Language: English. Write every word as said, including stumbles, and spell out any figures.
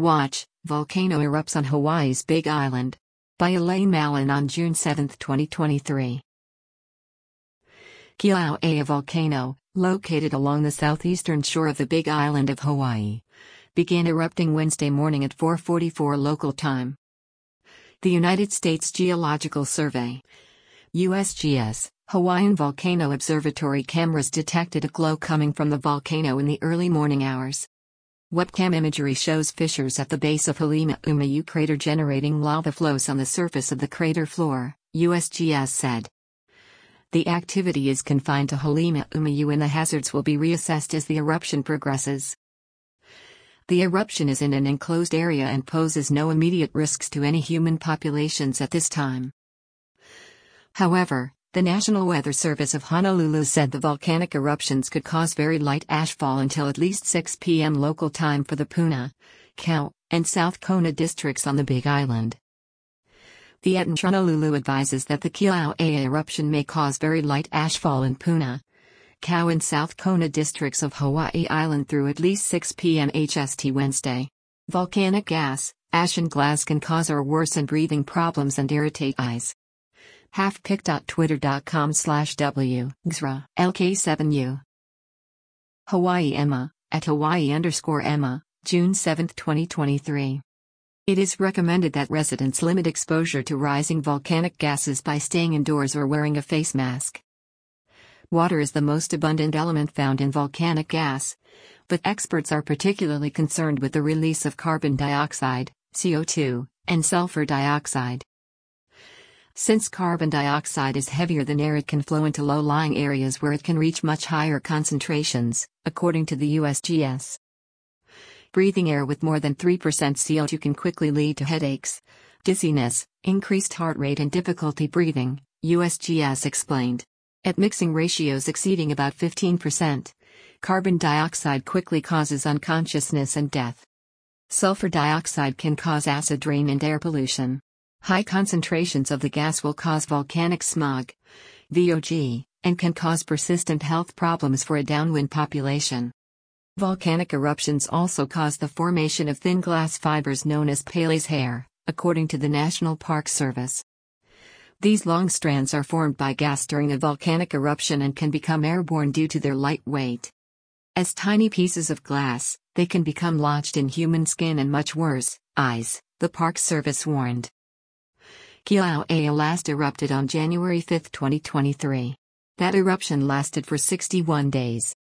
Watch, Volcano Erupts on Hawaii's Big Island. By Elaine Mallon on June seventh, twenty twenty-three. Kilauea volcano, located along the southeastern shore of the Big Island of Hawaii, began erupting Wednesday morning at four forty-four local time. The United States Geological Survey (U S G S) Hawaiian Volcano Observatory cameras detected a glow coming from the volcano in the early morning hours. Webcam imagery shows fissures at the base of Halima-Umayu crater generating lava flows on the surface of the crater floor, U S G S said. The activity is confined to Halima-Umayu and the hazards will be reassessed as the eruption progresses. The eruption is in an enclosed area and poses no immediate risks to any human populations at this time. However, the National Weather Service of Honolulu said the volcanic eruptions could cause very light ashfall until at least six p m local time for the Puna, Kau, and South Kona districts on the Big Island. The E T N Honolulu advises that the Kilauea eruption may cause very light ashfall in Puna, Kau and South Kona districts of Hawaii Island through at least six p m H S T Wednesday. Volcanic gas, ash and glass can cause or worsen breathing problems and irritate eyes. halfpic.twitter.com slash w xra L K seven U Hawaii Emma, at Hawaii underscore Emma, June seventh, twenty twenty-three. It is recommended that residents limit exposure to rising volcanic gases by staying indoors or wearing a face mask. Water is the most abundant element found in volcanic gas, but experts are particularly concerned with the release of carbon dioxide, C O two, and sulfur dioxide. Since carbon dioxide is heavier than air, it can flow into low-lying areas where it can reach much higher concentrations, according to the U S G S. Breathing air with more than three percent C O two can quickly lead to headaches, dizziness, increased heart rate and difficulty breathing, U S G S explained. At mixing ratios exceeding about fifteen percent, carbon dioxide quickly causes unconsciousness and death. Sulfur dioxide can cause acid rain and air pollution. High concentrations of the gas will cause volcanic smog, V O G, and can cause persistent health problems for a downwind population. Volcanic eruptions also cause the formation of thin glass fibers known as Paley's hair, according to the National Park Service. These long strands are formed by gas during a volcanic eruption and can become airborne due to their light weight. As tiny pieces of glass, they can become lodged in human skin and much worse, eyes, the Park Service warned. Kilauea last erupted on January fifth, twenty twenty-three. That eruption lasted for sixty-one days.